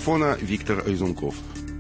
микрофона Виктор Айзунков.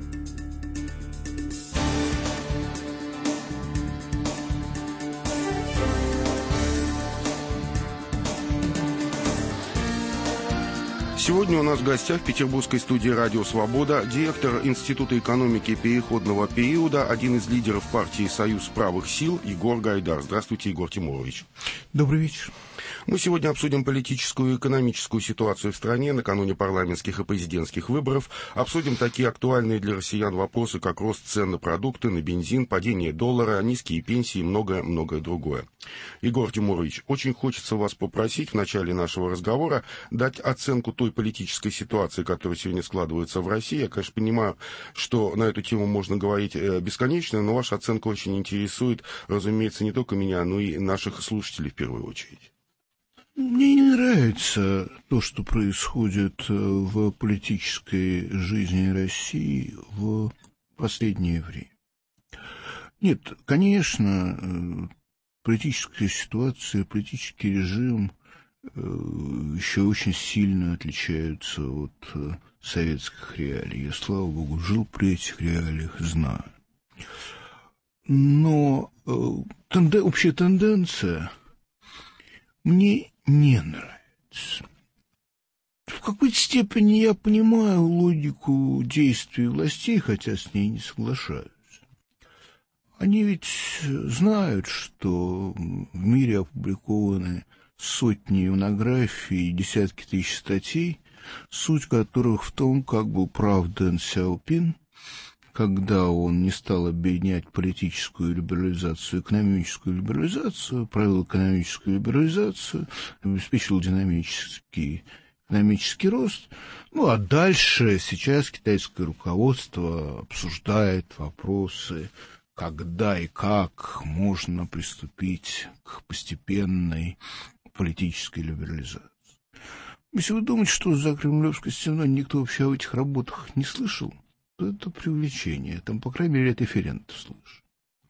Сегодня у нас в гостях в петербургской студии «Радио Свобода» директор Института экономики переходного периода, один из лидеров партии «Союз правых сил» Егор Гайдар. Здравствуйте, Егор Тимурович. Добрый вечер. Мы сегодня обсудим политическую и экономическую ситуацию в стране накануне парламентских и президентских выборов, обсудим такие актуальные для россиян вопросы, как рост цен на продукты, на бензин, падение доллара, низкие пенсии и многое другое. Егор Тимурович, очень хочется вас попросить в начале нашего разговора дать оценку той политической ситуации, которая сегодня складывается в России. Я, конечно, понимаю, что на эту тему можно говорить бесконечно, но ваша оценка очень интересует, разумеется, не только меня, но и наших слушателей в первую очередь. Мне не нравится то, что происходит в политической жизни России в последнее время. Нет, конечно, политическая ситуация, политический режим еще очень сильно отличаются от советских реалий. Я, слава богу, жил при этих реалиях, знаю. Но общая тенденция мне не нравится. В какой-то степени я понимаю логику действий властей, хотя с ней не соглашаюсь. Они ведь знают, что в мире опубликованы сотни монографий, десятки тысяч статей, суть которых в том, как был прав Дэн Сяопин, когда он не стал объединять политическую либерализацию, экономическую либерализацию, провел экономическую либерализацию, обеспечил динамический экономический рост. Ну, а дальше сейчас китайское руководство обсуждает вопросы, когда и как можно приступить к постепенной политической либерализации. Если вы думаете, что за Кремлевской стеной никто вообще о этих работах не слышал, то это преувеличение. Там, по крайней мере, референты слышат.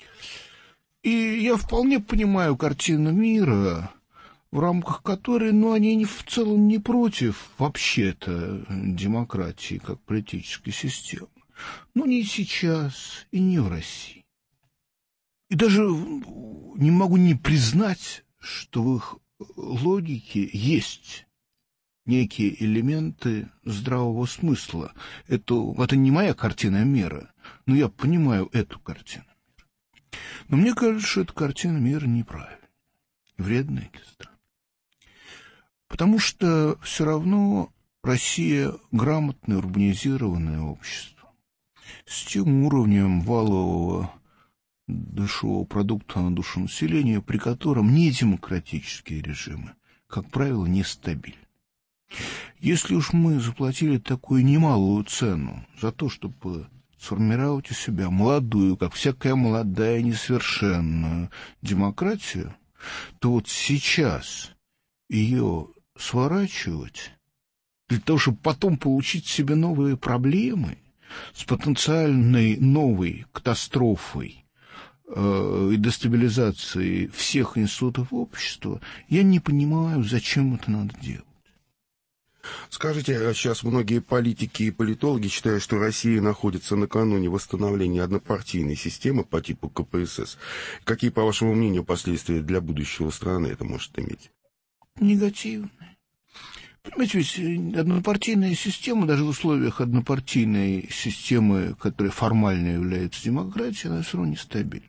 И я вполне понимаю картину мира, в рамках которой, они в целом не против вообще-то демократии как политической системы. Но не сейчас и не в России. И даже не могу не признать, что в их логике есть некие элементы здравого смысла. Это не моя картина мира, но я понимаю эту картину мира. Но мне кажется, что эта картина мира неправильная, вредная для страны. Потому что все равно Россия грамотное, урбанизированное общество с тем уровнем валового душевого продукта на душу населения, при котором недемократические режимы, как правило, нестабильны. Если уж мы заплатили такую немалую цену за то, чтобы сформировать у себя молодую, как всякая молодая несовершенную демократию, то вот сейчас ее сворачивать для того, чтобы потом получить себе новые проблемы с потенциальной новой катастрофой и дестабилизацией всех институтов общества, я не понимаю, зачем это надо делать. Скажите, сейчас многие политики и политологи считают, что Россия находится накануне восстановления однопартийной системы по типу КПСС. Какие, по вашему мнению, последствия для будущего страны это может иметь? Негативные. Понимаете, ведь однопартийная система, даже в условиях однопартийной системы, которая формально является демократией, она все равно нестабильна.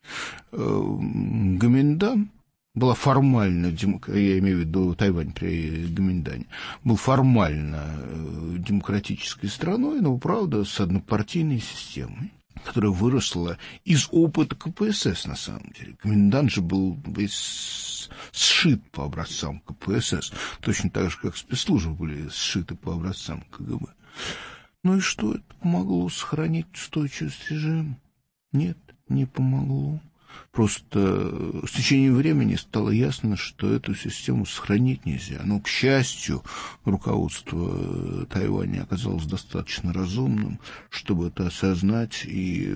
Гоминьдан была формально, я имею в виду Тайвань при Гоминьдане, был формально демократической страной, но, правда, с однопартийной системой, которая выросла из опыта КПСС, на самом деле. Гоминьдан же был весь сшит по образцам КПСС, точно так же, как спецслужбы были сшиты по образцам КГБ. Ну и что, это помогло сохранить устойчивость режима? Нет, не помогло. Просто с течением времени стало ясно, что эту систему сохранить нельзя. Но, к счастью, руководство Тайваня оказалось достаточно разумным, чтобы это осознать и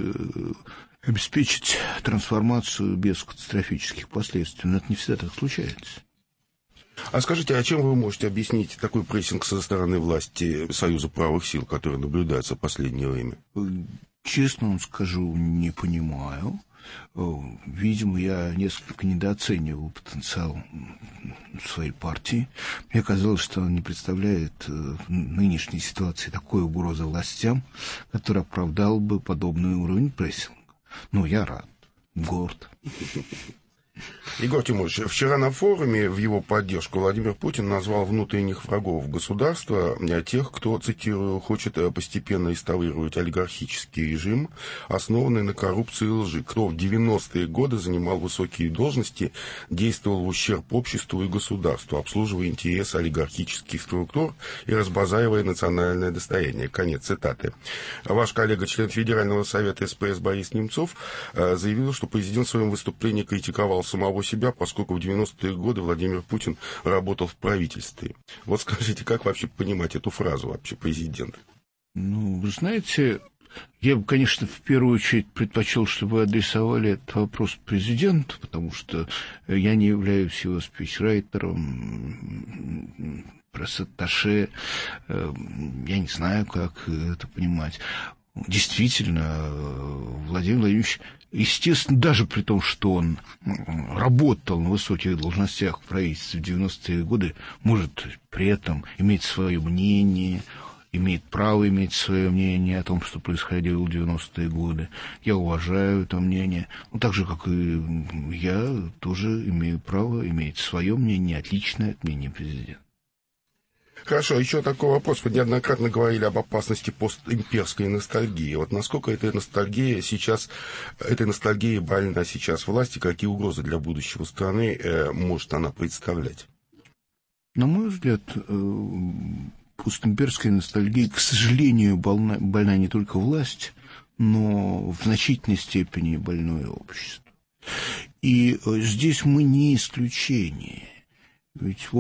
обеспечить трансформацию без катастрофических последствий. Но это не всегда так случается. А скажите, а чем вы можете объяснить такой прессинг со стороны власти Союза правых сил, который наблюдается в последнее время? Честно вам скажу, не понимаю. Видимо, я несколько недооценивал потенциал своей партии. Мне казалось, что она не представляет в нынешней ситуации такой угрозы властям, который оправдал бы подобный уровень прессинга. Но я рад, горд. Егор Тимурович, вчера на форуме в его поддержку Владимир Путин назвал внутренних врагов государства, тех, кто, цитирую, хочет постепенно инсталлировать олигархический режим, основанный на коррупции и лжи, кто в 90-е годы занимал высокие должности, действовал в ущерб обществу и государству, обслуживая интересы олигархических структур и разбазаривая национальное достояние. Конец цитаты. Ваш коллега, член Федерального совета СПС Борис Немцов, заявил, что президент в своем выступлении критиковал самого себя, поскольку в 90-е годы Владимир Путин работал в правительстве. Вот скажите, как вообще понимать эту фразу вообще президента? Ну, вы знаете, я бы, конечно, в первую очередь предпочел, чтобы вы адресовали этот вопрос президенту, потому что я не являюсь его спичрайтером, пресс-атташе, я не знаю, как это понимать. Действительно, Владимир Владимирович, естественно, даже при том, что он работал на высоких должностях в правительстве в 90-е годы, может при этом иметь свое мнение, имеет право иметь свое мнение о том, что происходило в 90-е годы. Я уважаю это мнение. Ну, так же, как и я, тоже имею право иметь свое мнение, отличное от мнения президента. Хорошо, еще такой вопрос. Вы неоднократно говорили об опасности постимперской ностальгии. Вот насколько этой ностальгией больна сейчас власти, какие угрозы для будущего страны может она представлять? На мой взгляд, постимперская ностальгия, к сожалению, больна не только власть, но в значительной степени больное общество. И здесь мы не исключение. Ведь, в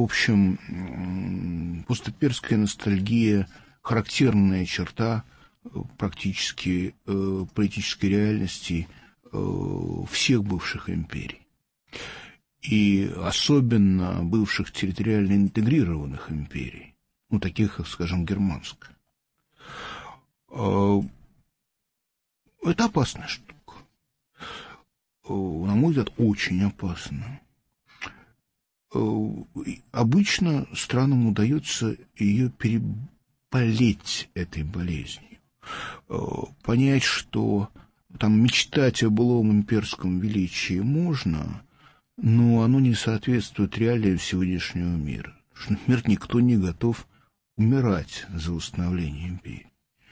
общем, постимперская ностальгия – характерная черта практически политической реальности всех бывших империй. И особенно бывших территориально интегрированных империй, ну, таких, как, скажем, германская. Это опасная штука. На мой взгляд, очень опасная. Обычно странам удается ее переболеть этой болезнью, понять, что там мечтать о былом имперском величии можно, но оно не соответствует реалиям сегодняшнего мира. Например, никто не готов умирать за установление империи.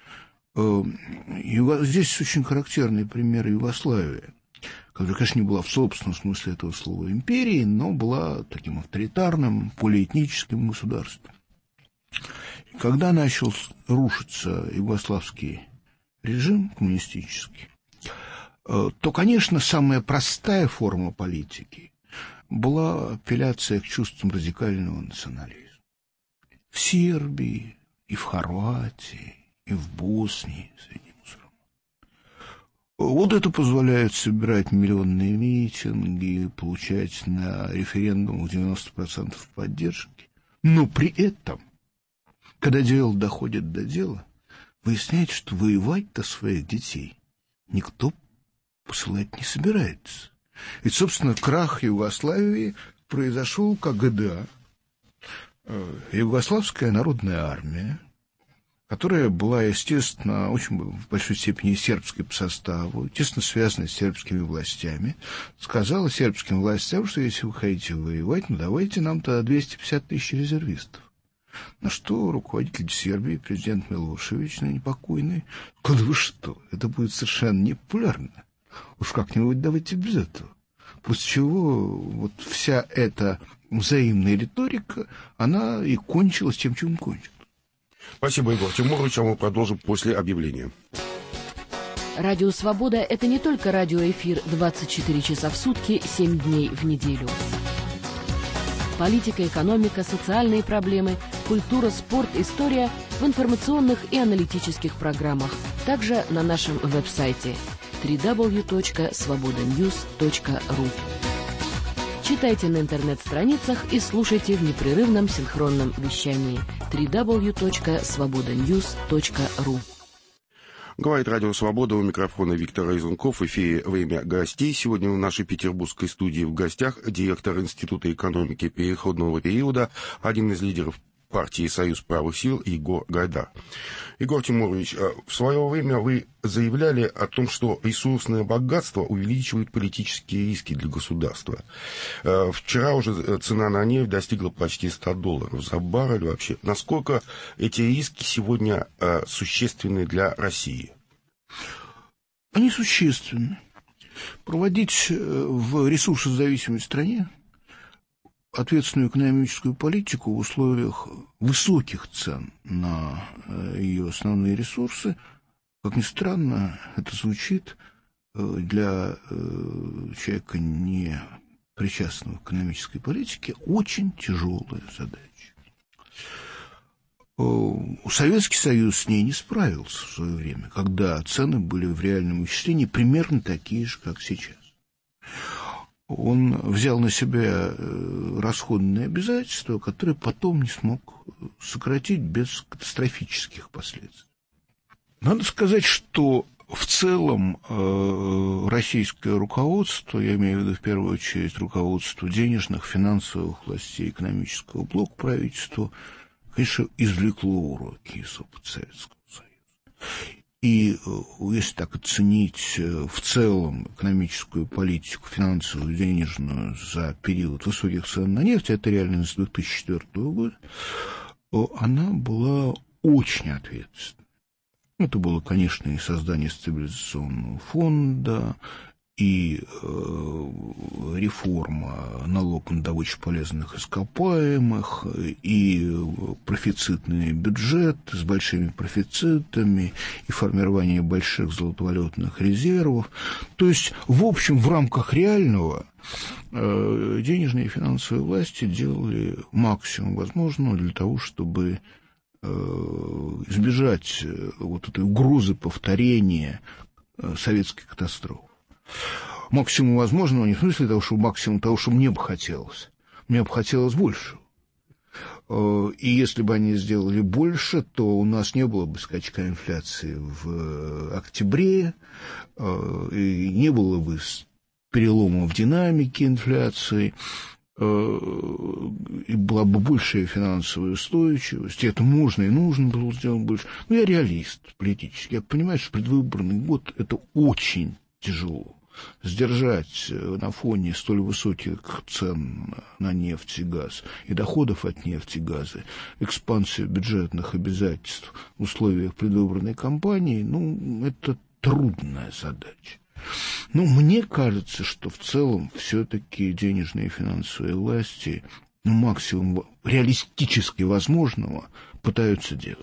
Здесь очень характерный пример Югославии, которая, конечно, не была в собственном смысле этого слова империей, но была таким авторитарным, полиэтническим государством. И когда начал рушиться югославский режим коммунистический, то, конечно, самая простая форма политики была апелляция к чувствам радикального национализма. В Сербии, и в Хорватии, и в Боснии среди мусульман. Вот это позволяет собирать миллионные митинги, получать на референдумах 90% поддержки. Но при этом, когда дело доходит до дела, выясняется, что воевать-то своих детей никто посылать не собирается. Ведь, собственно, крах Югославии произошел как ГДА. Югославская народная армия, которая была, естественно, очень в большой степени сербской по составу, тесно связана с сербскими властями, сказала сербским властям, что если вы хотите воевать, ну давайте нам тогда 250 тысяч резервистов. На что руководитель Сербии, президент Милошевич, ныне покойный, сказал: вы что, это будет совершенно непопулярно. Уж как-нибудь давайте без этого. После чего вот вся эта взаимная риторика, она и кончилась тем, чем кончилась. Спасибо, Егор Тимурович, а мы продолжим после объявления. Радио «Свобода» — это не только радиоэфир 24 часа в сутки, 7 дней в неделю. Политика, экономика, социальные проблемы, культура, спорт, история в информационных и аналитических программах. Также на нашем веб-сайте www.svobodanews.ru. Читайте на интернет-страницах и слушайте в непрерывном синхронном вещании www.svobodanews.ru. Говорит Радио Свобода, у микрофона Виктор Изунков, в эфире «Время гостей». Сегодня в нашей петербургской студии в гостях директор Института экономики переходного периода, один из лидеров партии «Союз правых сил» Егор Гайдар. Егор Тимурович, в свое время вы заявляли о том, что ресурсное богатство увеличивает политические риски для государства. Вчера уже цена на нефть достигла почти $100 за баррель вообще. Насколько эти риски сегодня существенны для России? Они существенны. Проводить в ресурсозависимой стране ответственную экономическую политику в условиях высоких цен на ее основные ресурсы, как ни странно, это звучит, для человека, не причастного к экономической политике, очень тяжелая задача. Советский Союз с ней не справился в свое время, когда цены были в реальном исчислении примерно такие же, как сейчас. Он взял на себя расходные обязательства, которые потом не смог сократить без катастрофических последствий. Надо сказать, что в целом российское руководство, я имею в виду в первую очередь руководство денежных, финансовых властей, экономического блока правительства, конечно, извлекло уроки из опыта Советского Союза. И если так оценить в целом экономическую политику, финансовую, денежную за период высоких цен на нефть, это реально с 2004 года, она была очень ответственной. Это было, конечно, и создание стабилизационного фонда, и реформа налога на добычу полезных ископаемых, и профицитный бюджет с большими профицитами, и формирование больших золотовалютных резервов. То есть, в общем, в рамках реального денежные и финансовые власти делали максимум возможного для того, чтобы избежать вот этой угрозы повторения советской катастрофы. Максимум возможного не в смысле того, что максимум того, что мне бы хотелось. Мне бы хотелось больше. И если бы они сделали больше, то у нас не было бы скачка инфляции в октябре, и не было бы перелома в динамике инфляции, и была бы большая финансовая устойчивость, и это можно и нужно было сделать больше. Но я реалист политический. Я понимаю, что предвыборный год – это очень тяжело. Сдержать на фоне столь высоких цен на нефть и газ и доходов от нефти и газа экспансию бюджетных обязательств в условиях предвыборной кампании, это трудная задача. Но мне кажется, что в целом все-таки денежные и финансовые власти максимум реалистически возможного пытаются делать.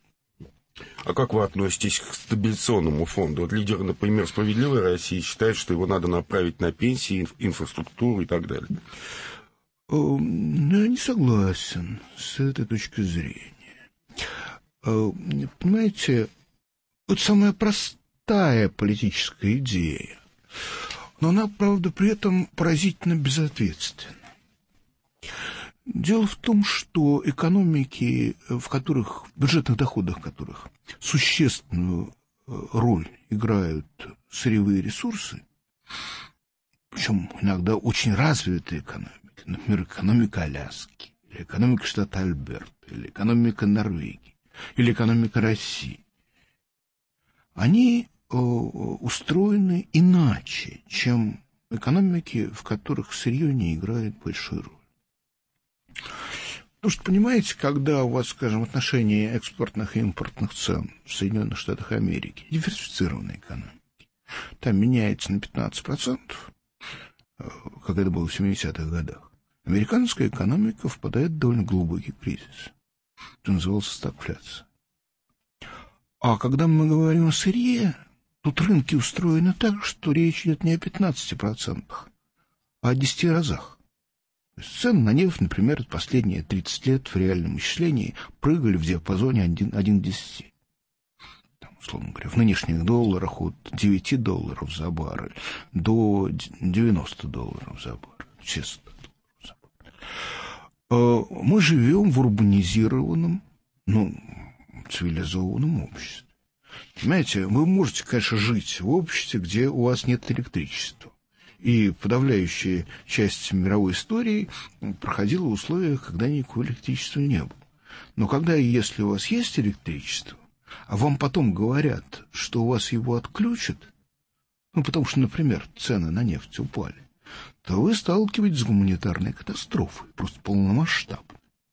А как вы относитесь к стабилизационному фонду? Вот лидер, например, «Справедливой России» считает, что его надо направить на пенсии, инфраструктуру и так далее. Я не согласен с этой точки зрения. Понимаете, это самая простая политическая идея, но она, правда, при этом поразительно безответственна. Дело в том, что экономики, в бюджетных доходах которых существенную роль играют сырьевые ресурсы, причем иногда очень развитые экономики, например, экономика Аляски, или экономика штата Альберта, или экономика Норвегии, или экономика России, они устроены иначе, чем экономики, в которых сырье не играет большой роли. Потому что, понимаете, когда у вас, скажем, отношение экспортных и импортных цен в Соединенных Штатах Америки, диверсифицированной экономики, там меняется на 15%, как это было в 70-х годах, американская экономика впадает в довольно глубокий кризис. Это назывался стагфляция. А когда мы говорим о сырье, тут рынки устроены так, что речь идет не о 15%, а о 10 разах. Цены на нефть, например, последние 30 лет в реальном исчислении прыгали в диапазоне 1 к 10. Там, условно говоря, в нынешних долларах от $9 за баррель до $90 за баррель. честно. Мы живем в урбанизированном, цивилизованном обществе. Понимаете, вы можете, конечно, жить в обществе, где у вас нет электричества. И подавляющая часть мировой истории проходила в условиях, когда никакого электричества не было. Но когда, если у вас есть электричество, а вам потом говорят, что у вас его отключат, потому что, например, цены на нефть упали, то вы сталкиваетесь с гуманитарной катастрофой, просто полномасштабной.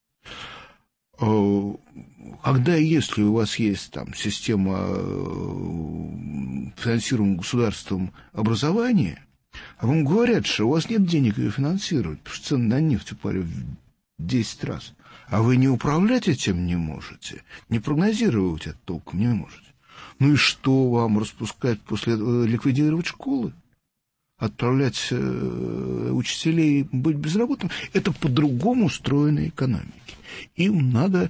Когда, если у вас есть там система финансируемого государством образования, а вам говорят, что у вас нет денег ее финансировать, потому что цены на нефть упали в 10 раз, а вы не управлять этим не можете, не прогнозировать это толком не можете. Ну и что вам распускать ликвидировать школы? Отправлять учителей быть безработными? Это по-другому устроена экономика. Им надо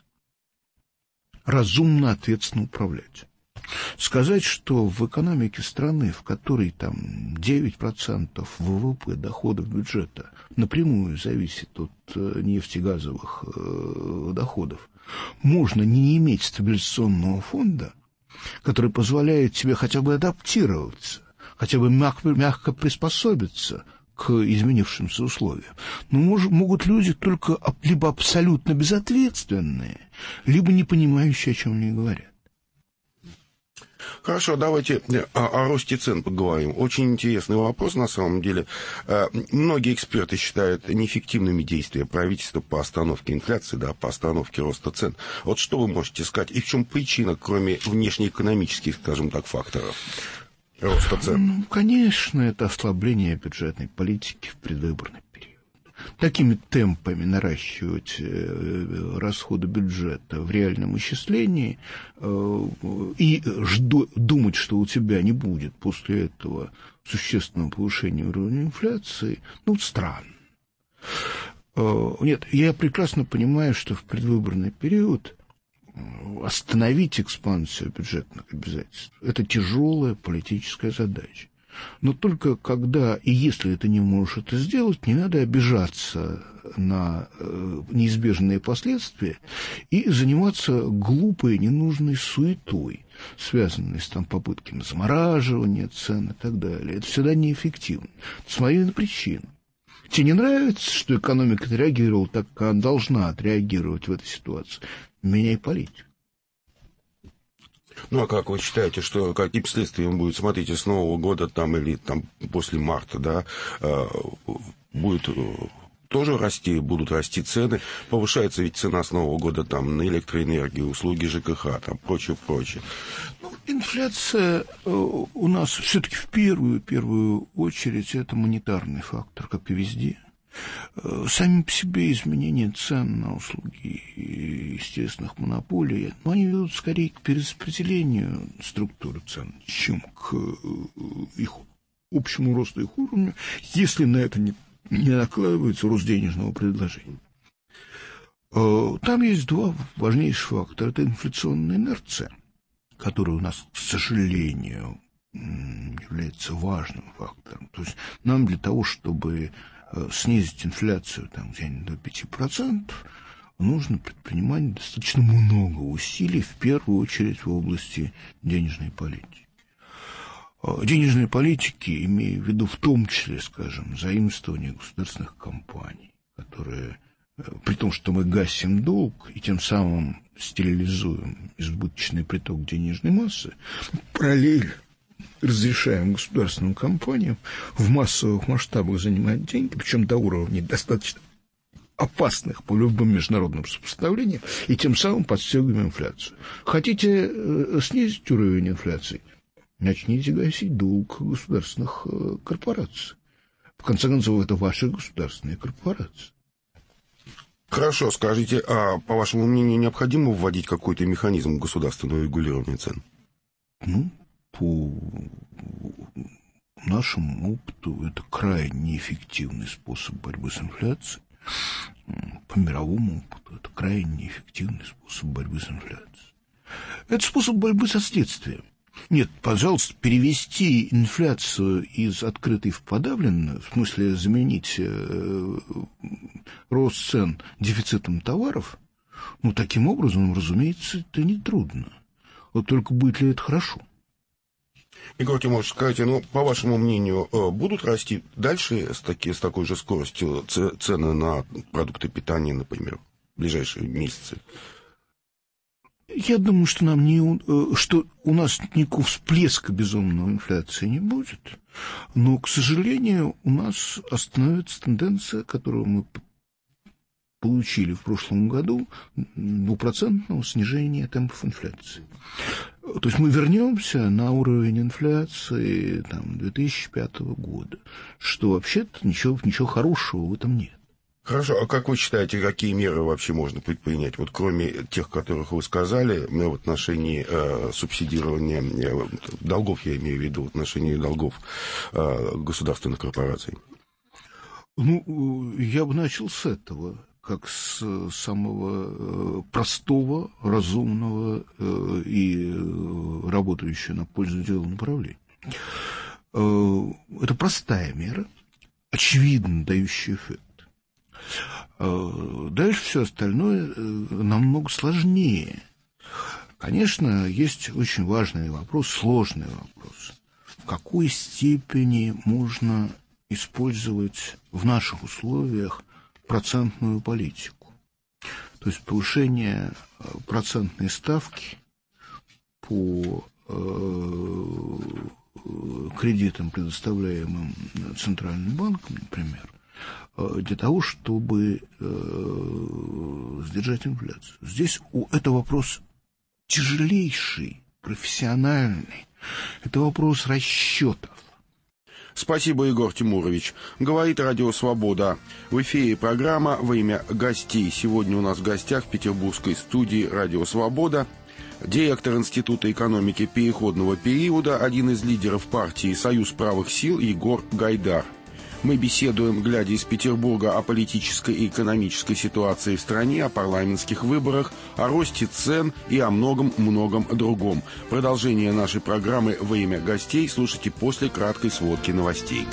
разумно, ответственно управлять. Сказать, что в экономике страны, в которой там 9% ВВП доходов бюджета напрямую зависит от нефтегазовых доходов, можно не иметь стабилизационного фонда, который позволяет тебе хотя бы адаптироваться, хотя бы мягко приспособиться к изменившимся условиям. Но могут люди только либо абсолютно безответственные, либо не понимающие, о чем они говорят. Хорошо, давайте о росте цен поговорим. Очень интересный вопрос, на самом деле. Многие эксперты считают неэффективными действия правительства по остановке инфляции, по остановке роста цен. Вот что вы можете сказать? И в чем причина, кроме внешнеэкономических, скажем так, факторов роста цен? Конечно, это ослабление бюджетной политики в предвыборный период. Такими темпами наращивать расходы бюджета в реальном исчислении и думать, что у тебя не будет после этого существенного повышения уровня инфляции, странно. Нет, я прекрасно понимаю, что в предвыборный период остановить экспансию бюджетных обязательств – это тяжелая политическая задача. Но только когда и если ты не можешь это сделать, не надо обижаться на неизбежные последствия и заниматься глупой, ненужной суетой, связанной с попытками замораживания цен и так далее. Это всегда неэффективно. С моей причины. Тебе не нравится, что экономика отреагировала так, как она должна отреагировать в этой ситуации? Меняй политику. А как вы считаете, что каким следствием будет, смотрите, с Нового года или после марта, будет тоже расти, будут расти цены, повышается ведь цена с Нового года на электроэнергию, услуги ЖКХ, прочее. Инфляция у нас все-таки в первую очередь это монетарный фактор, как и везде. Сами по себе изменения цен на услуги естественных монополий, они ведут скорее к перераспределению структуры цен, чем к их общему росту их уровня, если на это не накладывается рост денежного предложения. Там есть два важнейших фактора. Это инфляционная инерция, которая у нас, к сожалению, является важным фактором. То есть нам для того, чтобы снизить инфляцию где-нибудь до 5%, нужно предпринимать достаточно много усилий, в первую очередь в области денежной политики. Денежной политики, имея в виду в том числе, заимствование государственных компаний, которые, при том, что мы гасим долг и тем самым стерилизуем избыточный приток денежной массы, параллельно разрешаем государственным компаниям в массовых масштабах занимать деньги, причем до уровней достаточно опасных по любым международным сопоставлениям, и тем самым подстегиваем инфляцию. Хотите снизить уровень инфляции? Начните гасить долг государственных корпораций. В конце концов, это ваши государственные корпорации. Хорошо, скажите, а по вашему мнению, необходимо вводить какой-то механизм государственного регулирования цен? По нашему опыту, это крайне неэффективный способ борьбы с инфляцией. По мировому опыту, это крайне неэффективный способ борьбы с инфляцией. Это способ борьбы со следствием. Нет, пожалуйста, перевести инфляцию из открытой в подавленную, в смысле заменить рост цен дефицитом товаров, ну, таким образом, разумеется, это нетрудно. Вот только будет ли это хорошо? Егор Тимурович, скажите, ну, по вашему мнению, будут расти дальше с такой же скоростью цены на продукты питания, например, в ближайшие месяцы? Я думаю, что что у нас никакого всплеска безумной инфляции не будет, но, к сожалению, у нас остановится тенденция, которую мы получили в прошлом году, 2% снижения темпов инфляции. То есть мы вернемся на уровень инфляции 2005 года, что вообще-то ничего хорошего в этом нет. Хорошо, а как вы считаете, какие меры вообще можно предпринять, вот кроме тех, которых вы сказали, в отношении субсидирования долгов, я имею в виду, в отношении долгов государственных корпораций? Ну, я бы начал с этого, как с самого простого, разумного и работающего на пользу дела направления. Это простая мера, очевидно дающая эффект. Дальше все остальное намного сложнее. Конечно, есть очень важный вопрос, сложный вопрос. В какой степени можно использовать в наших условиях процентную политику? То есть повышение процентной ставки по кредитам, предоставляемым Центральным банком, например, для того, чтобы сдержать инфляцию. Здесь это вопрос тяжелейший, профессиональный. Это вопрос расчетов. Спасибо, Егор Тимурович. Говорит Радио Свобода. В эфире программа «Во имя гостей». Сегодня у нас в гостях в петербургской студии Радио Свобода директор Института экономики переходного периода, один из лидеров партии «Союз правых сил» Егор Гайдар. Мы беседуем, глядя из Петербурга, о политической и экономической ситуации в стране, о парламентских выборах, о росте цен и о многом-многом другом. Продолжение нашей программы «Во имя гостей» слушайте после краткой сводки новостей.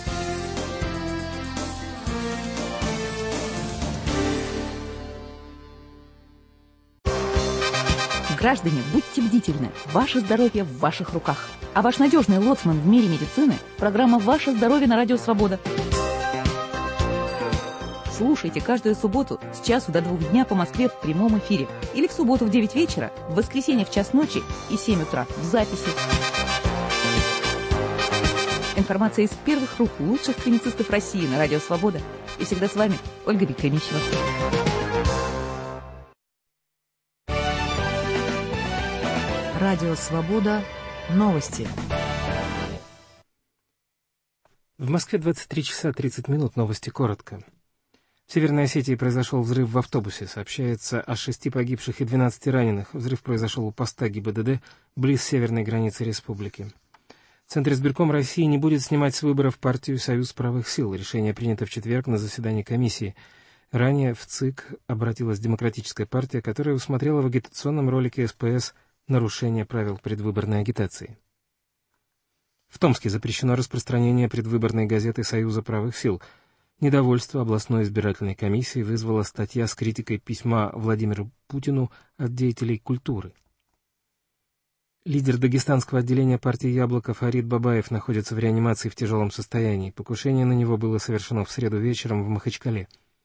Граждане, будьте бдительны. Ваше здоровье в ваших руках. А ваш надежный лоцман в мире медицины – программа «Ваше здоровье» на Радио Свобода. Слушайте каждую субботу с часу до 2 дня по Москве в прямом эфире. Или в субботу в 9 вечера, в воскресенье в час ночи и 7 утра в записи. Информация из первых рук лучших клиницистов России на Радио Свобода. И всегда с вами Ольга Бекремищева. Радио Свобода. Новости. В Москве 23 часа 30 минут. Новости коротко. В Северной Осетии произошел взрыв в автобусе. Сообщается о 6 погибших и 12 раненых. Взрыв произошел у поста ГИБДД близ северной границы республики. Центр избирком России не будет снимать с выборов партию «Союз правых сил». Решение принято в четверг на заседании комиссии. Ранее в ЦИК обратилась Демократическая партия, которая усмотрела в агитационном ролике СПС нарушение правил предвыборной агитации. В Томске запрещено распространение предвыборной газеты «Союза правых сил». Недовольство областной избирательной комиссии вызвала статья с критикой письма Владимиру Путину от деятелей культуры. Лидер дагестанского отделения партии «Яблоко» Фарид Бабаев находится в реанимации в тяжелом состоянии. Покушение на него было совершено в среду вечером в Махачкале.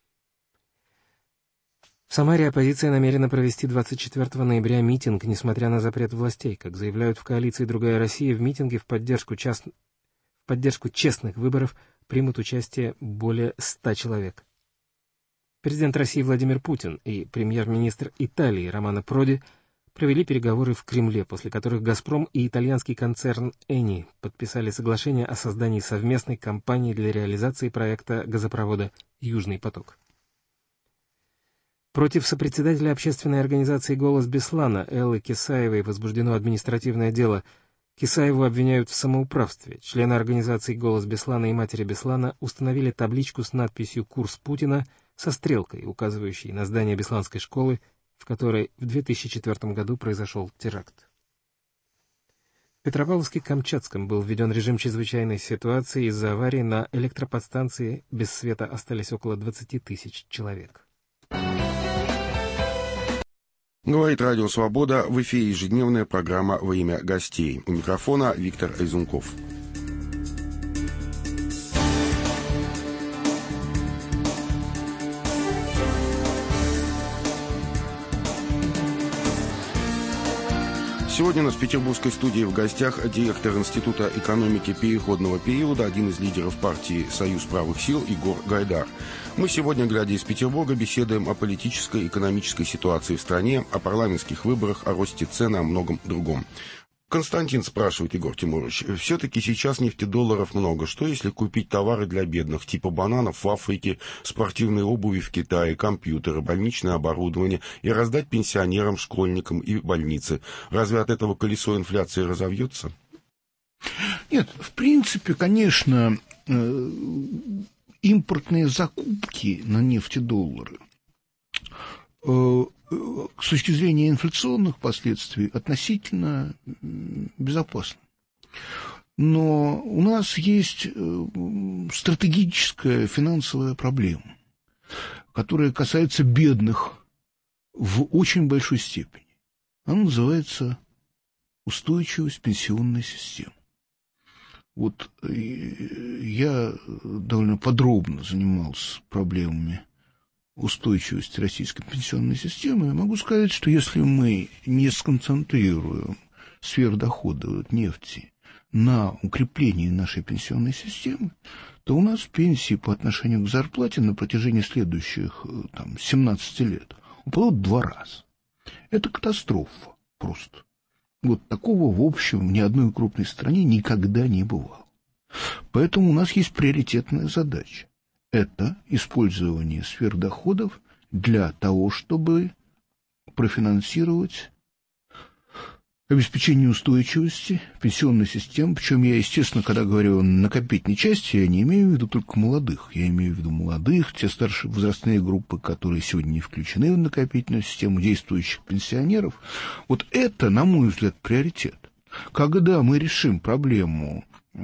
В Самаре оппозиция намерена провести 24 ноября митинг, несмотря на запрет властей. Как заявляют в коалиции «Другая Россия», в митинге в поддержку честных выборов примут участие более 100 человек. Президент России Владимир Путин и премьер-министр Италии Романо Проди провели переговоры в Кремле, после которых «Газпром» и итальянский концерн «Эни» подписали соглашение о создании совместной компании для реализации проекта газопровода «Южный поток». Против сопредседателя общественной организации «Голос Беслана» Эллы Кисаевой возбуждено административное дело. Кисаеву обвиняют в самоуправстве. Члены организации «Голос Беслана» и матери Беслана установили табличку с надписью «Курс Путина» со стрелкой, указывающей на здание Бесланской школы, в которой в 2004 году произошел теракт. В Петропавловске-Камчатском был введен режим чрезвычайной ситуации. Из-за аварии на электроподстанции без света остались около 20 тысяч человек. Говорит Радио Свобода. В эфире ежедневная программа «Во имя гостей». У микрофона Виктор Айзунков. Сегодня у нас в петербургской студии в гостях директор Института экономики переходного периода, один из лидеров партии «Союз правых сил» Егор Гайдар. Мы сегодня, глядя из Петербурга, беседуем о политической и экономической ситуации в стране, о парламентских выборах, о росте цен и о многом другом. Константин спрашивает, Егор Тимурович, все-таки сейчас нефтедолларов много. Что если купить товары для бедных, типа бананов в Африке, спортивной обуви в Китае, компьютеры, больничное оборудование, и раздать пенсионерам, школьникам и больнице? Разве от этого колесо инфляции разовьется? Нет, в принципе, конечно, импортные закупки на нефтедоллары с точки зрения инфляционных последствий относительно безопасны. Но у нас есть стратегическая финансовая проблема, которая касается бедных в очень большой степени. Она называется устойчивость пенсионной системы. Вот я довольно подробно занимался проблемами устойчивости российской пенсионной системы, я могу сказать, что если мы не сконцентрируем сверхдоходы от нефти на укреплении нашей пенсионной системы, то у нас пенсии по отношению к зарплате на протяжении следующих 17 лет упадут в 2 раза. Это катастрофа просто. Вот такого, в общем, в ни одной крупной стране никогда не бывало. Поэтому у нас есть приоритетная задача. Это использование сверхдоходов для того, чтобы профинансировать обеспечение устойчивости пенсионной системы. Причем я, естественно, когда говорю о накопительной части, я не имею в виду только молодых. Я имею в виду молодых, те старшие возрастные группы, которые сегодня не включены в накопительную систему, действующих пенсионеров. Вот это, на мой взгляд, приоритет. Когда мы решим проблему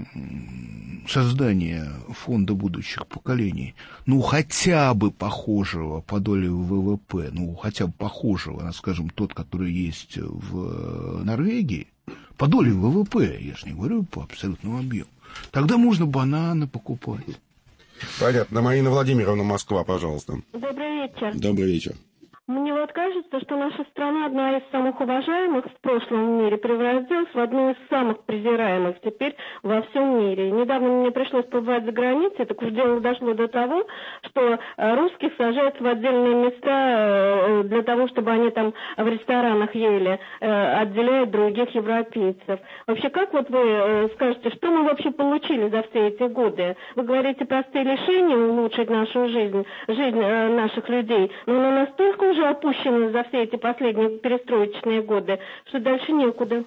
создания фонда будущих поколений, хотя бы похожего по доле ВВП, хотя бы похожего, скажем, тот, который есть в Норвегии, по доле ВВП, я же не говорю по абсолютному объему, тогда можно бананы покупать. Понятно. Марина Владимировна, Москва, пожалуйста. Добрый вечер. Добрый вечер. Мне вот кажется, что наша страна, одна из самых уважаемых в прошлом мире, превратилась в одну из самых презираемых теперь во всем мире. Недавно мне пришлось побывать за границей, так уж дело дошло до того, что русских сажают в отдельные места для того, чтобы они там в ресторанах ели, отделяя других европейцев. Вообще, как вот вы скажете, что мы вообще получили за все эти годы? Вы говорите, простые решения улучшить нашу жизнь наших людей, но она настолько уже опущены за все эти последние перестроечные годы, что дальше некуда.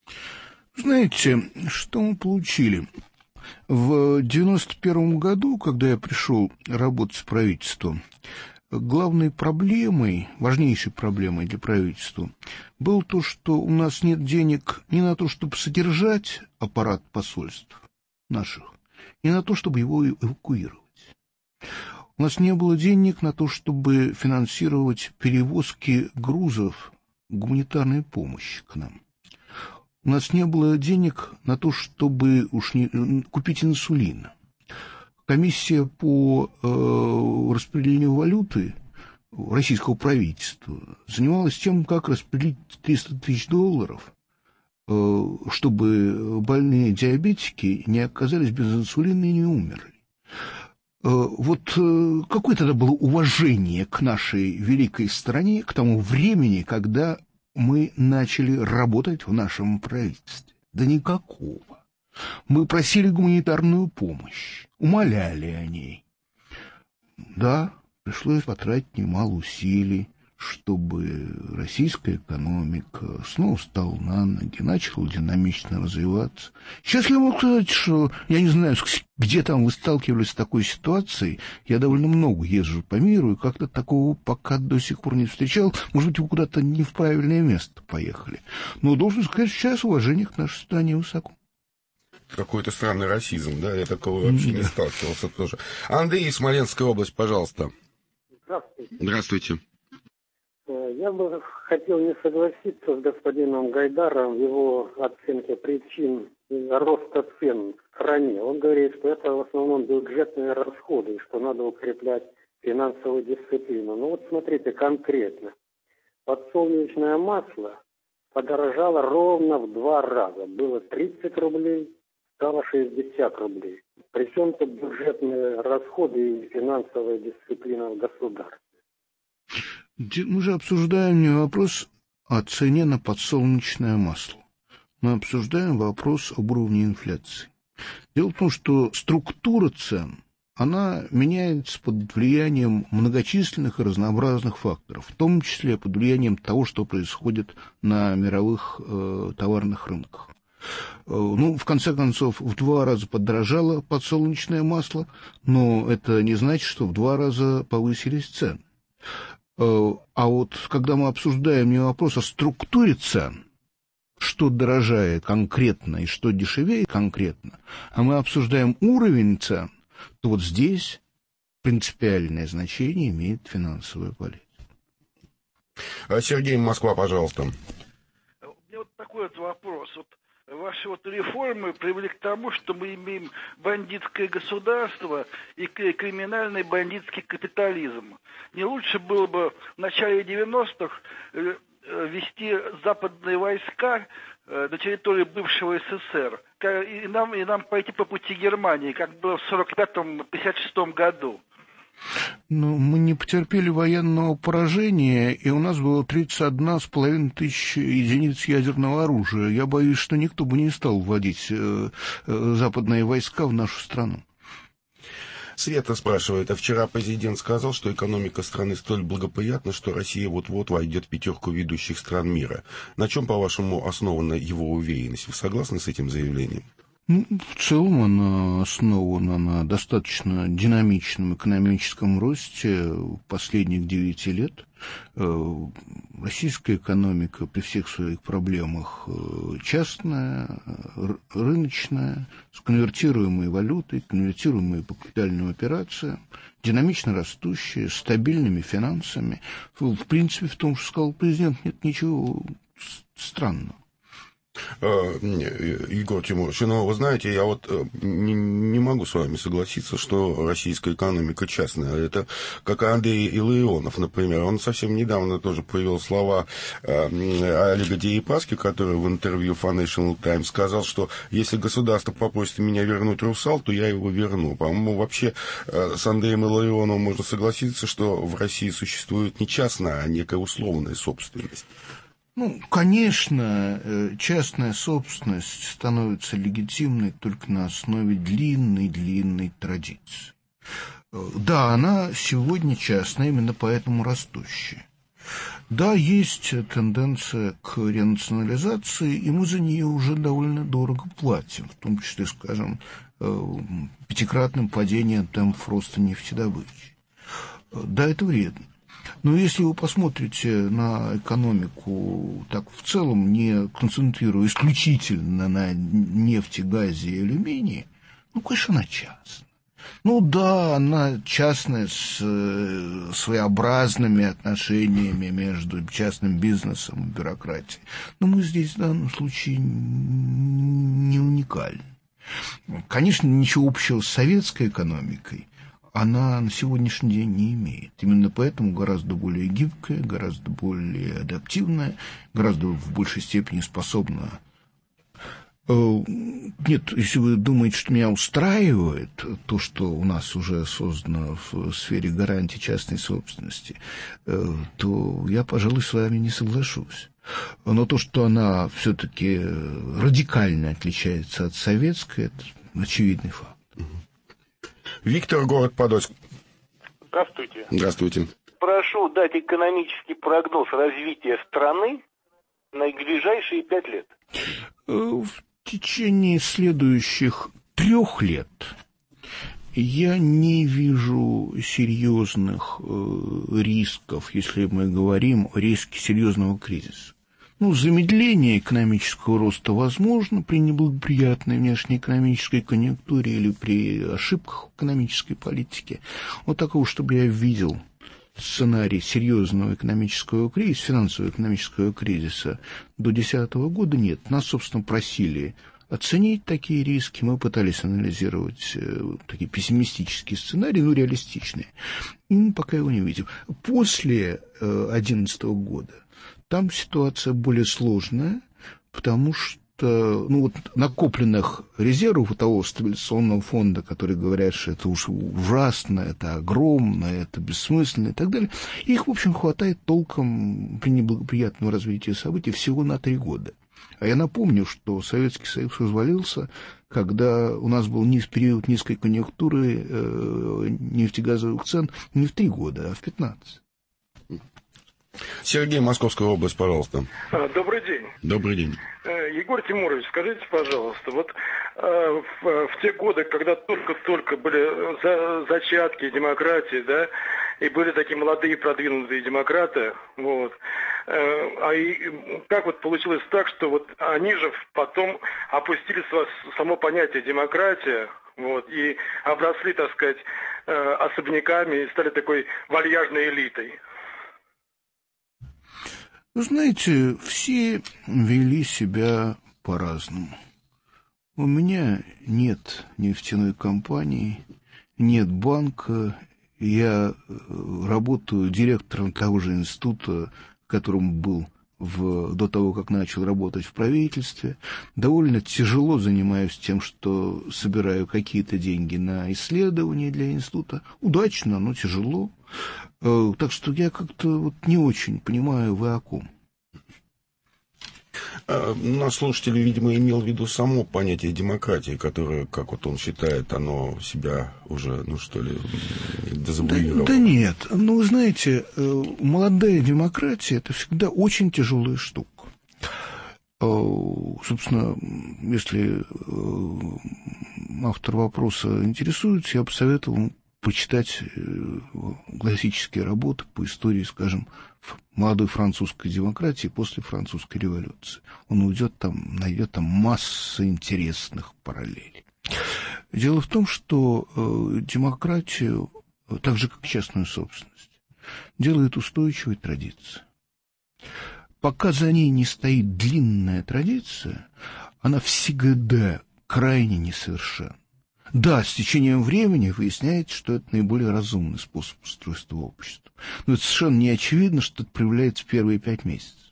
Знаете, что мы получили? В 91 году, когда я пришел работать в правительство, главной проблемой, важнейшей проблемой для правительства было то, что у нас нет денег не на то, чтобы содержать аппарат посольств наших, не на то, чтобы его эвакуировать. У нас не было денег на то, чтобы финансировать перевозки грузов гуманитарной помощи к нам. У нас не было денег на то, чтобы купить инсулин. Комиссия по распределению валюты российского правительства занималась тем, как распределить $300 тысяч, чтобы больные диабетики не оказались без инсулина и не умерли. Вот какое тогда было уважение к нашей великой стране к тому времени, когда мы начали работать в нашем правительстве? Да никакого. Мы просили гуманитарную помощь, умоляли о ней. Да, пришлось потратить немало усилий, чтобы российская экономика снова встала на ноги, начала динамично развиваться. Сейчас я могу сказать, что я не знаю, где там вы сталкивались с такой ситуацией. Я довольно много езжу по миру, и как-то такого пока до сих пор не встречал. Может быть, вы куда-то не в правильное место поехали. Но должен сказать, сейчас уважение к нашей стране высоко. Какой-то странный расизм, да? Я такого вообще не сталкивался тоже. Андрей, Смоленская область, пожалуйста. Здравствуйте. Здравствуйте. Я бы хотел не согласиться с господином Гайдаром в его оценке причин роста цен в стране. Он говорит, что это в основном бюджетные расходы, и что надо укреплять финансовую дисциплину. Ну вот смотрите конкретно. Подсолнечное масло подорожало ровно в 2 раза. Было 30 рублей, стало 60 рублей. Причем тут бюджетные расходы и финансовая дисциплина в государстве. Мы же обсуждаем не вопрос о цене на подсолнечное масло. Мы обсуждаем вопрос об уровне инфляции. Дело в том, что структура цен, она меняется под влиянием многочисленных и разнообразных факторов, в том числе под влиянием того, что происходит на мировых товарных рынках. Ну, в конце концов, в 2 раза подорожало подсолнечное масло, но это не значит, что в 2 раза повысились цены. А вот когда мы обсуждаем не вопрос о структуре цен, что дорожает конкретно и что дешевее конкретно, а мы обсуждаем уровень цен, то вот здесь принципиальное значение имеет финансовая политика. Сергей, Москва, пожалуйста. У меня вот такой вот вопрос. Вот ваши вот реформы привели к тому, что мы имеем бандитское государство и криминальный бандитский капитализм. Не лучше было бы в начале 90-х ввести западные войска на территории бывшего СССР и нам пойти по пути Германии, как было в 1945-1956 году. Ну, мы не потерпели военного поражения, и у нас было 31,5 тысячи единиц ядерного оружия. Я боюсь, что никто бы не стал вводить западные войска в нашу страну. Света спрашивает, а вчера президент сказал, что экономика страны столь благоприятна, что Россия вот-вот войдет в 5 ведущих стран мира. На чем, по-вашему, основана его уверенность? Вы согласны с этим заявлением? Ну, в целом она основана на достаточно динамичном экономическом росте последних 9 лет. Российская экономика при всех своих проблемах частная, рыночная, с конвертируемой валютой, конвертируемой по капитальным операциям, динамично растущая, стабильными финансами. В принципе, в том, что сказал президент, нет ничего странного. Егор Тимурович, ну, вы знаете, я вот не могу с вами согласиться, что российская экономика частная. Это как Андрей Илларионов, например. Он совсем недавно тоже привел слова Олега Дерипаски, который в интервью Financial Times сказал, что если государство попросит меня вернуть русал, то я его верну. По-моему, вообще с Андреем Илларионовым можно согласиться, что в России существует не частная, а некая условная собственность. Ну, конечно, частная собственность становится легитимной только на основе длинной традиции. Да, она сегодня частная, именно поэтому растущая. Да, есть тенденция к ренационализации, и мы за нее уже довольно дорого платим, в том числе, скажем, 5-кратным падением темпов роста нефтедобычи. Да, это вредно. Но если вы посмотрите на экономику так в целом, не концентрируя исключительно на нефти, газе и алюминии, ну, конечно, она частная. Ну да, она частная с своеобразными отношениями между частным бизнесом и бюрократией. Но мы здесь в данном случае не уникальны. Конечно, ничего общего с советской экономикой она на сегодняшний день не имеет. Именно поэтому гораздо более гибкая, гораздо более адаптивная, гораздо в большей степени способна. Нет, если вы думаете, что меня устраивает то, что у нас уже создано в сфере гарантии частной собственности, то я, пожалуй, с вами не соглашусь. Но то, что она все-таки радикально отличается от советской, это очевидный факт. Виктор, город Подольск. Здравствуйте. Здравствуйте. прошу дать экономический прогноз развития страны на ближайшие 5 лет. В течение следующих 3 лет я не вижу серьезных рисков, если мы говорим о риске серьезного кризиса. Замедление экономического роста возможно при неблагоприятной внешнеэкономической конъюнктуре или при ошибках в экономической политике. Вот такого, чтобы я видел сценарий серьезного экономического кризиса, финансово-экономического кризиса до 2010 года нет. Нас, собственно, просили оценить такие риски. Мы пытались анализировать такие пессимистические сценарии, реалистичные. И пока его не видим. После 2011 года там ситуация более сложная, потому что накопленных резервов у того стабилизационного фонда, которые говорят, что это уж ужасно, это огромно, это бессмысленно и так далее, их, в общем, хватает толком при неблагоприятном развитии событий всего на 3 года. А я напомню, что Советский Союз развалился, когда у нас был период низкой конъюнктуры нефтегазовых цен не в 3 года, а в 15. Сергей, Московская область, пожалуйста. Добрый день. Добрый день. Егор Тимурович, скажите, пожалуйста, вот в те годы, когда только-только были зачатки демократии, да, и были такие молодые продвинутые демократы, вот, как вот получилось так, что вот они же потом опустили само понятие демократия, вот, и обросли, так сказать, особняками и стали такой вальяжной элитой? Вы знаете, все вели себя по-разному. У меня нет нефтяной компании, нет банка. Я работаю директором того же института, которым был до того, как начал работать в правительстве. Довольно тяжело занимаюсь тем, что собираю какие-то деньги на исследования для института. Удачно, но тяжело. Так что я как-то не очень понимаю, вы о ком. Наш слушатель, видимо, имел в виду само понятие демократии, которое, как вот он считает, оно себя уже, дезавуировало. Да нет, вы знаете, молодая демократия – это всегда очень тяжелая штука. Собственно, если автор вопроса интересуется, я бы советовал почитать классические работы по истории, скажем, молодой французской демократии после французской революции. Он найдет там массу интересных параллелей. Дело в том, что демократию, так же как частную собственность, делает устойчивой традиция. Пока за ней не стоит длинная традиция, она всегда крайне несовершенна. Да, с течением времени выясняется, что это наиболее разумный способ устройства общества. Но это совершенно не очевидно, что это проявляется в первые 5 месяцев.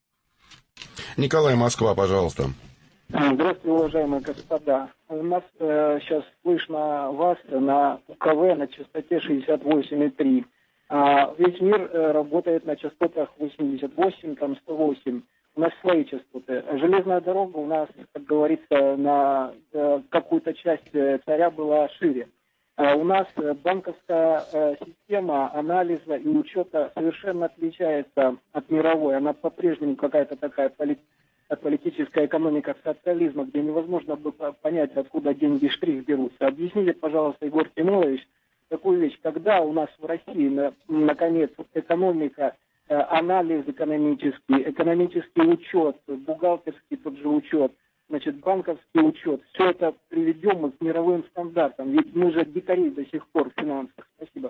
Николай, Москва, пожалуйста. Здравствуйте, уважаемые господа. У нас сейчас слышно вас на УКВ на частоте 68,3. Весь мир работает на частотах 88, 108. У нас свои частоты. Железная дорога у нас, как говорится, на какую-то часть царя была шире. У нас банковская система анализа и учета совершенно отличается от мировой. Она по-прежнему какая-то такая политическая экономика социализма, где невозможно было понять, откуда деньги штрих берутся. Объясните, пожалуйста, Егор Тимурович, такую вещь, когда у нас в России, наконец, экономика, анализ экономический учет, бухгалтерский тот же учет, банковский учет, все это приведем мы к мировым стандартам, ведь мы же дикари до сих пор в финансах. Спасибо.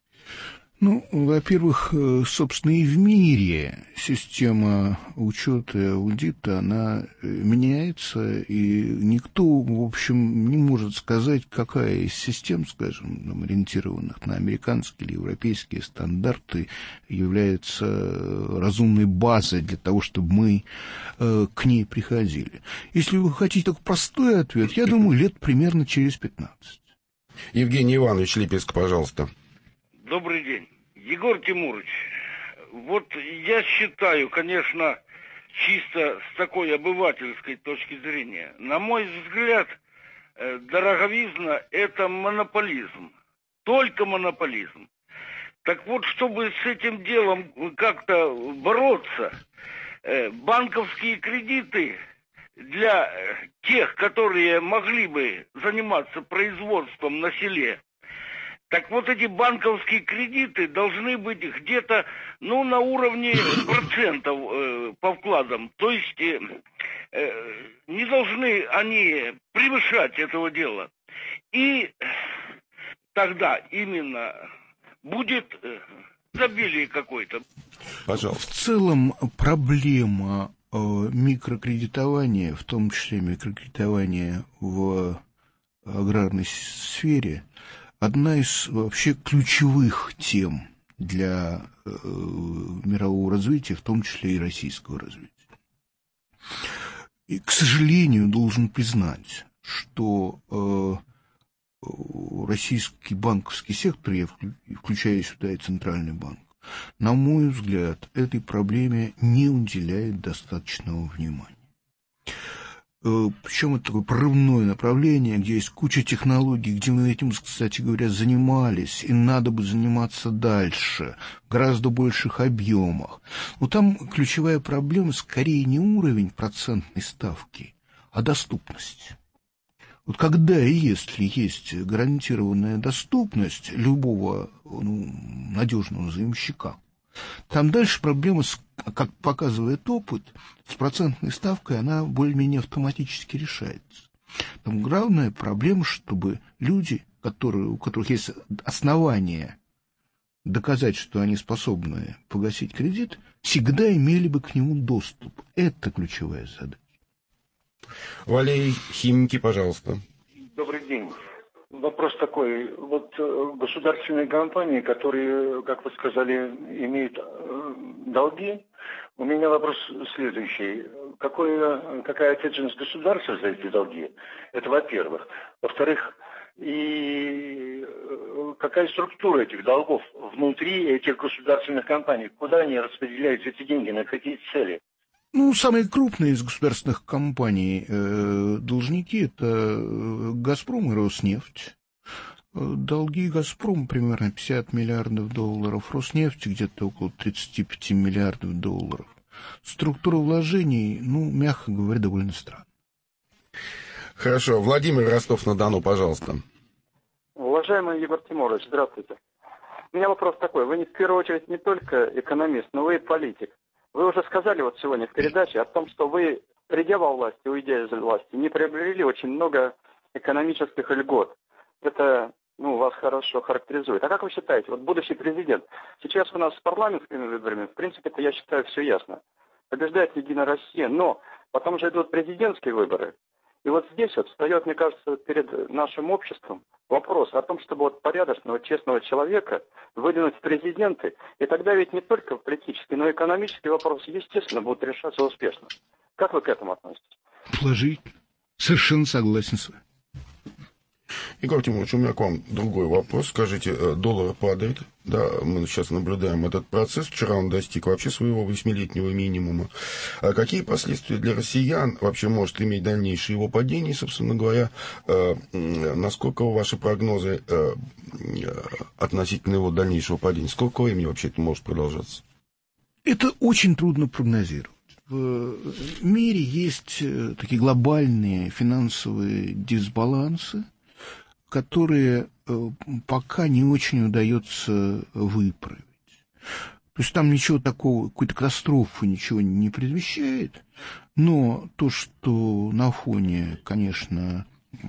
Во-первых, собственно, и в мире система учета и аудита, она меняется, и никто, в общем, не может сказать, какая из систем, скажем, ориентированных на американские или европейские стандарты, является разумной базой для того, чтобы мы к ней приходили. Если вы хотите такой простой ответ, я думаю, лет примерно через 15. Евгений Иванович Липецк, пожалуйста. Добрый день. Егор Тимурович, вот я считаю, конечно, чисто с такой обывательской точки зрения, на мой взгляд, дороговизна – это монополизм, только монополизм. Так вот, чтобы с этим делом как-то бороться, банковские кредиты для тех, которые могли бы заниматься производством на селе, так вот эти банковские кредиты должны быть где-то, на уровне процентов по вкладам. То есть не должны они превышать этого дела. И тогда именно будет изобилие какое-то. Пожалуйста. В целом проблема микрокредитования, в том числе микрокредитования в аграрной сфере, одна из вообще ключевых тем для мирового развития, в том числе и российского развития. И, к сожалению, должен признать, что российский банковский сектор, я включаю сюда и Центральный банк, на мой взгляд, этой проблеме не уделяет достаточного внимания. Причем это такое прорывное направление, где есть куча технологий, где мы этим, кстати говоря, занимались, и надо бы заниматься дальше, в гораздо больших объемах. Но там ключевая проблема скорее не уровень процентной ставки, а доступность. Вот когда и если есть гарантированная доступность любого надежного заемщика, там дальше проблема, как показывает опыт, с процентной ставкой она более-менее автоматически решается. Там главная проблема, чтобы люди, у которых есть основания доказать, что они способны погасить кредит, всегда имели бы к нему доступ. Это ключевая задача. Валерий, химики, пожалуйста. Добрый день. Вопрос такой. Вот государственные компании, которые, как вы сказали, имеют долги, у меня вопрос следующий. Какая ответственность государства за эти долги? Это во-первых. Во-вторых, и какая структура этих долгов внутри этих государственных компаний? Куда они распределяются, эти деньги, на какие цели? Самые крупные из государственных компаний должники – это «Газпром» и «Роснефть». Долги «Газпрома» примерно 50 миллиардов долларов, «Роснефти» где-то около 35 миллиардов долларов. Структура вложений, мягко говоря, довольно странная. Хорошо. Владимир, Ростов-на-Дону, пожалуйста. Уважаемый Егор Тимурович, здравствуйте. У меня вопрос такой. Вы в первую очередь не только экономист, но вы и политик. Вы уже сказали сегодня в передаче о том, что вы, придя во власть и уйдя из власти, не приобрели очень много экономических льгот. Это, вас хорошо характеризует. А как вы считаете, будущий президент, сейчас у нас с парламентскими выборами, в принципе-то, я считаю, все ясно. Побеждает Единая Россия, но потом же идут президентские выборы. И здесь встает, мне кажется, перед нашим обществом вопрос о том, чтобы порядочного, честного человека выдвинуть в президенты. И тогда ведь не только политический, но и экономический вопрос, естественно, будут решаться успешно. Как вы к этому относитесь? Положительно. Совершенно согласен с вами. Егор Тимурович, у меня к вам другой вопрос. Скажите, доллар падает, да, мы сейчас наблюдаем этот процесс. Вчера он достиг вообще своего 8-летнего минимума. А какие последствия для россиян вообще может иметь дальнейшее его падение? И, собственно говоря, насколько ваши прогнозы относительно его дальнейшего падения? Сколько времени вообще это может продолжаться? Это очень трудно прогнозировать. В мире есть такие глобальные финансовые дисбалансы, которые пока не очень удается выправить. То есть там ничего такого, какой-то катастрофы ничего не предвещает, но то, что на фоне, конечно,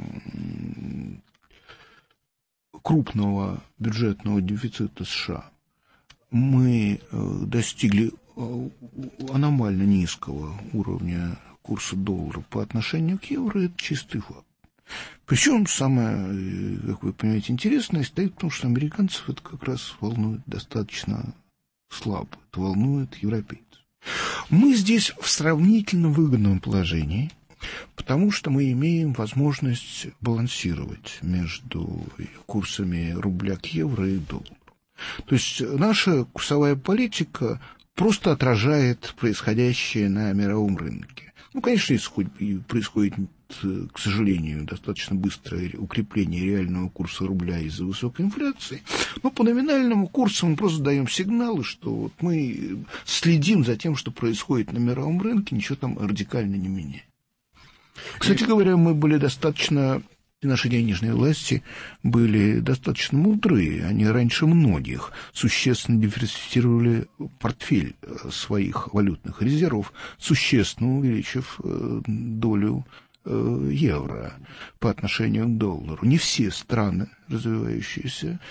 крупного бюджетного дефицита США мы достигли аномально низкого уровня курса доллара по отношению к евро, это чистый факт. Причем самое, как вы понимаете, интересное стоит в том, что американцев это как раз волнует достаточно слабо. Это волнует европейцев. Мы здесь в сравнительно выгодном положении, потому что мы имеем возможность балансировать между курсами рубля к евро и доллару. То есть наша курсовая политика просто отражает происходящее на мировом рынке. Конечно, происходит к сожалению, достаточно быстрое укрепление реального курса рубля из-за высокой инфляции. Но по номинальному курсу мы просто даем сигналы, что вот мы следим за тем, что происходит на мировом рынке, ничего там радикально не меняем. Кстати говоря, мы были достаточно... Наши денежные власти были достаточно мудрые. Они раньше многих существенно диверсифицировали портфель своих валютных резервов, существенно увеличив долю евро по отношению к доллару. Не все страны, развивающиеся,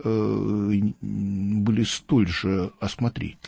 были столь же осмотрительны.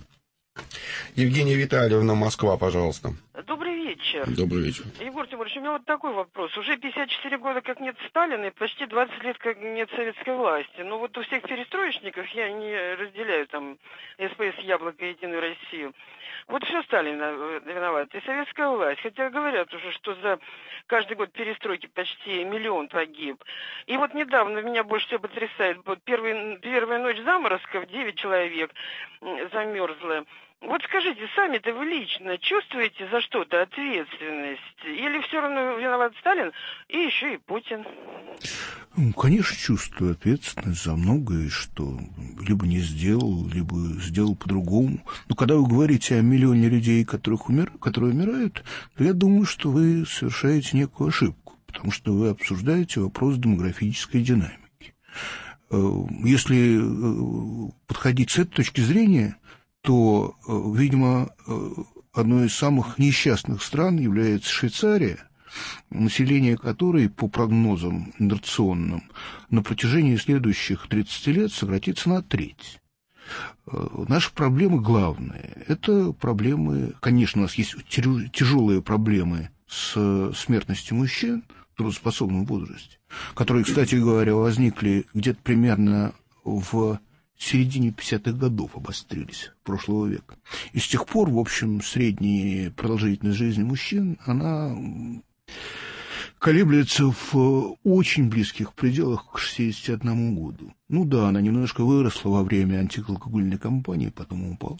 Евгения Витальевна, Москва, пожалуйста. Добрый вечер. Добрый вечер. Егор Тимурович, у меня вот такой вопрос. Уже 54 года как нет Сталина и почти 20 лет как нет советской власти. Но вот у всех перестроечников, я не разделяю там СПС, Яблоко и Единую Россию. Вот все Сталин виноват и советская власть. Хотя говорят уже, что за каждый год перестройки почти 1 миллион погиб. И вот недавно меня больше всего потрясает. Вот первая ночь заморозков, 9 человек замерзло. Вот скажите, сами-то вы лично чувствуете за что-то ответственность? Или все равно виноват Сталин и еще и Путин? Конечно, чувствую ответственность за многое, что либо не сделал, либо сделал по-другому. Но когда вы говорите о миллионе людей, которые умирают, то я думаю, что вы совершаете некую ошибку, потому что вы обсуждаете вопрос демографической динамики. Если подходить с этой точки зрения, то, видимо, одной из самых несчастных стран является Швейцария, население которой, по прогнозам инерционным, на протяжении следующих 30 лет сократится на треть. Наши проблемы главные. Это проблемы, конечно, у нас есть тяжелые проблемы с смертностью мужчин в трудоспособном возрасте, которые, кстати говоря, возникли где-то примерно в середине 50-х годов, обострились прошлого века. И с тех пор, в общем, средняя продолжительность жизни мужчин, она колеблется в очень близких пределах к 61 году. Ну да, она немножко выросла во время антиалкогольной кампании, потом упала.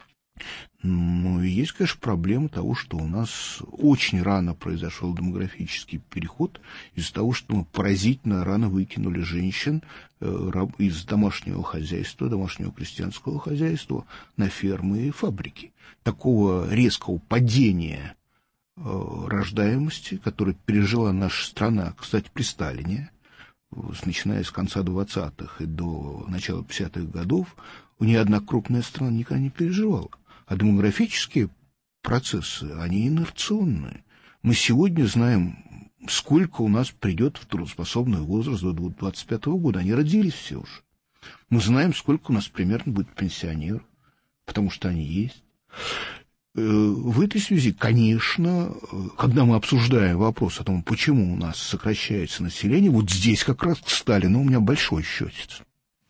Но и есть, конечно, проблема того, что у нас очень рано произошел демографический переход из-за того, что мы поразительно рано выкинули женщин из домашнего хозяйства, домашнего крестьянского хозяйства на фермы и фабрики. Такого резкого падения рождаемости, которое пережила наша страна, кстати, при Сталине, начиная с конца 20-х и до начала 50-х годов, ни одна крупная страна никогда не переживала. А демографические процессы, они инерционные. Мы сегодня знаем, сколько у нас придет в трудоспособный возраст до 25 года. Они родились все уже. Мы знаем, сколько у нас примерно будет пенсионеров, потому что они есть. В этой связи, конечно, когда мы обсуждаем вопрос о том, почему у нас сокращается население, вот здесь как раз к Сталину у меня большой счетец.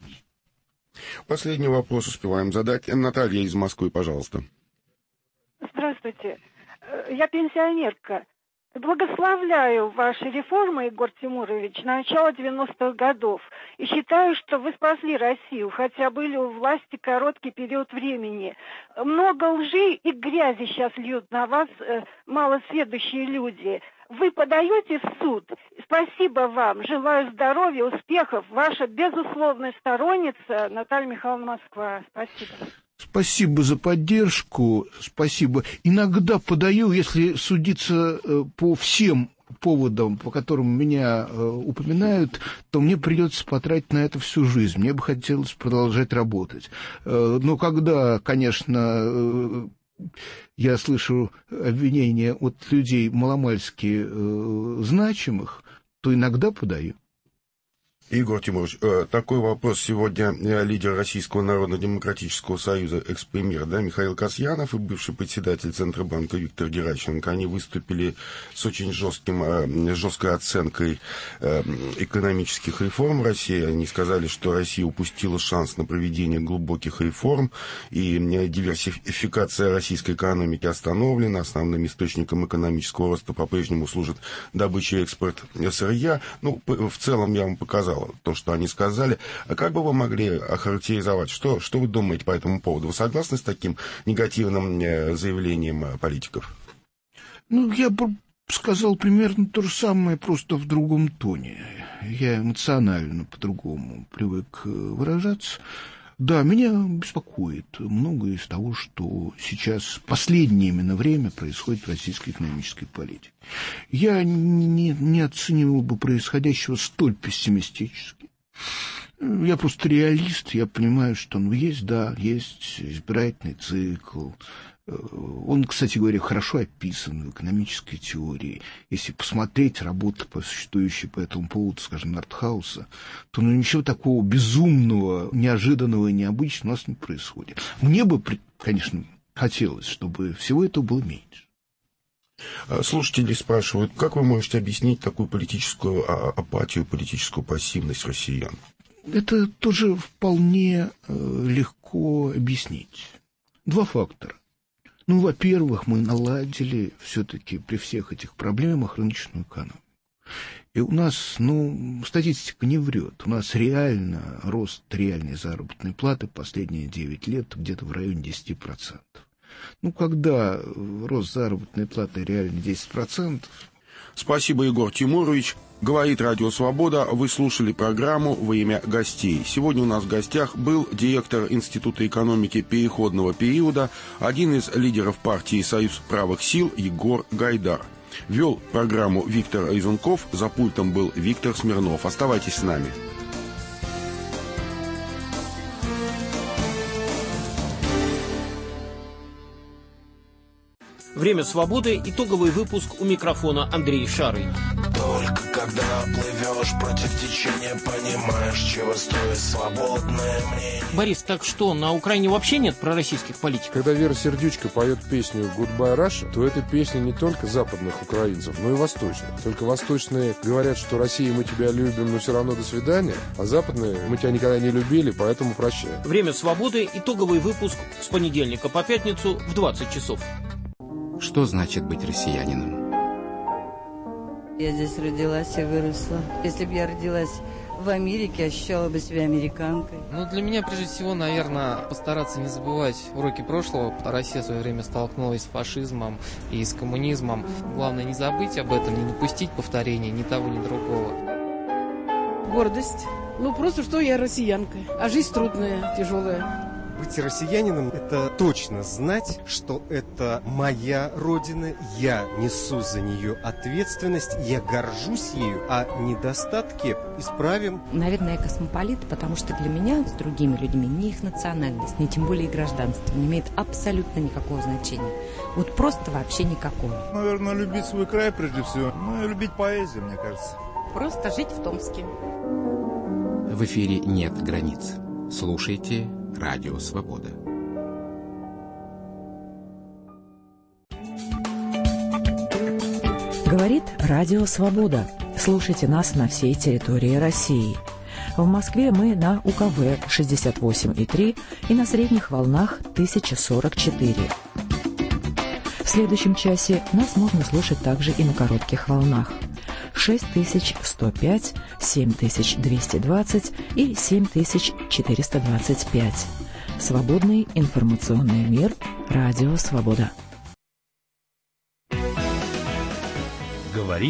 Последний вопрос успеваем задать. Наталья из Москвы, пожалуйста. Здравствуйте. Я пенсионерка. Благословляю ваши реформы, Егор Тимурович, на начало 90-х годов. И считаю, что вы спасли Россию, хотя были у власти короткий период времени. Много лжи и грязи сейчас льют на вас малосведущие люди. Вы подаете в суд. Спасибо вам. Желаю здоровья, успехов. Ваша безусловная сторонница Наталья Михайловна, Москва. Спасибо. Спасибо за поддержку, спасибо. Иногда подаю, если судиться по всем поводам, по которым меня упоминают, то мне придется потратить на это всю жизнь. Мне бы хотелось продолжать работать. Но когда, конечно, я слышу обвинения от людей маломальски значимых, то иногда подаю. Егор Тимурович, такой вопрос. Сегодня лидер Российского народно-демократического союза, экс-премьер, Михаил Касьянов и бывший председатель Центробанка Виктор Геращенко, они выступили с очень жесткой оценкой экономических реформ России. Они сказали, что Россия упустила шанс на проведение глубоких реформ, и диверсификация российской экономики остановлена. Основным источником экономического роста по-прежнему служит добыча и экспорт сырья. Ну, в целом я вам показал то, что они сказали. А как бы вы могли охарактеризовать, что вы думаете по этому поводу? Вы согласны с таким негативным заявлением политиков? Ну, я сказал примерно то же самое, просто в другом тоне. Я эмоционально по-другому привык выражаться. Да, меня беспокоит многое из того, что сейчас, последнее именно время, происходит в российской экономической политике. Я не оценивал бы происходящего столь пессимистически. Я просто реалист, я понимаю, что есть избирательный цикл. Он, кстати говоря, хорошо описан в экономической теории. Если посмотреть работы, существующие по этому поводу, скажем, Нортхауса, то ничего такого безумного, неожиданного и необычного у нас не происходит. Мне бы, конечно, хотелось, чтобы всего этого было меньше. Слушатели спрашивают, как вы можете объяснить такую политическую апатию, политическую пассивность россиян? Это тоже вполне легко объяснить. Два фактора. Во-первых, мы наладили все-таки при всех этих проблемах рыночную экономику. И у нас, статистика не врет. У нас реально рост реальной заработной платы последние 9 лет где-то в районе 10%. Когда рост заработной платы реально 10%... Спасибо, Егор Тимурович. Говорит Радио Свобода. Вы слушали программу «Во имя гостей». Сегодня у нас в гостях был директор Института экономики переходного периода, один из лидеров партии «Союз правых сил» Егор Гайдар. Вел программу Виктор Изунков, за пультом был Виктор Смирнов. Оставайтесь с нами. Время свободы. Итоговый выпуск, у микрофона Андрей Шарый. Только когда плывешь против течения, понимаешь, чего стоит свободное мнение. Борис, так что, на Украине вообще нет пророссийских политиков? Когда Вера Сердючка поет песню «Goodbye, Russia», то это песня не только западных украинцев, но и восточных. Только восточные говорят, что Россия, мы тебя любим, но все равно до свидания, а западные, мы тебя никогда не любили, поэтому прощай. Время свободы. Итоговый выпуск с понедельника по пятницу в 20 часов. Что значит быть россиянином? Я здесь родилась и выросла. Если бы я родилась в Америке, ощущала бы себя американкой. Для меня, прежде всего, наверное, постараться не забывать уроки прошлого. Россия в свое время столкнулась с фашизмом и с коммунизмом. Главное, не забыть об этом, не допустить повторения ни того, ни другого. Гордость. Просто что я россиянка. А жизнь трудная, тяжелая. Быть россиянином – это точно знать, что это моя родина, я несу за нее ответственность, я горжусь ею, а недостатки исправим. Наверное, я космополит, потому что для меня с другими людьми ни их национальность, ни тем более гражданство не имеет абсолютно никакого значения. Просто вообще никакого. Наверное, любить свой край прежде всего, и любить поэзию, мне кажется. Просто жить в Томске. В эфире нет границ. Слушайте Радио Свобода. Говорит Радио Свобода. Слушайте нас на всей территории России. В Москве мы на УКВ 68,3 и на средних волнах 1044. В следующем часе нас можно слушать также и на коротких волнах 6105, 7220 и 7425. Свободный информационный мир. Радио Свобода. Говорит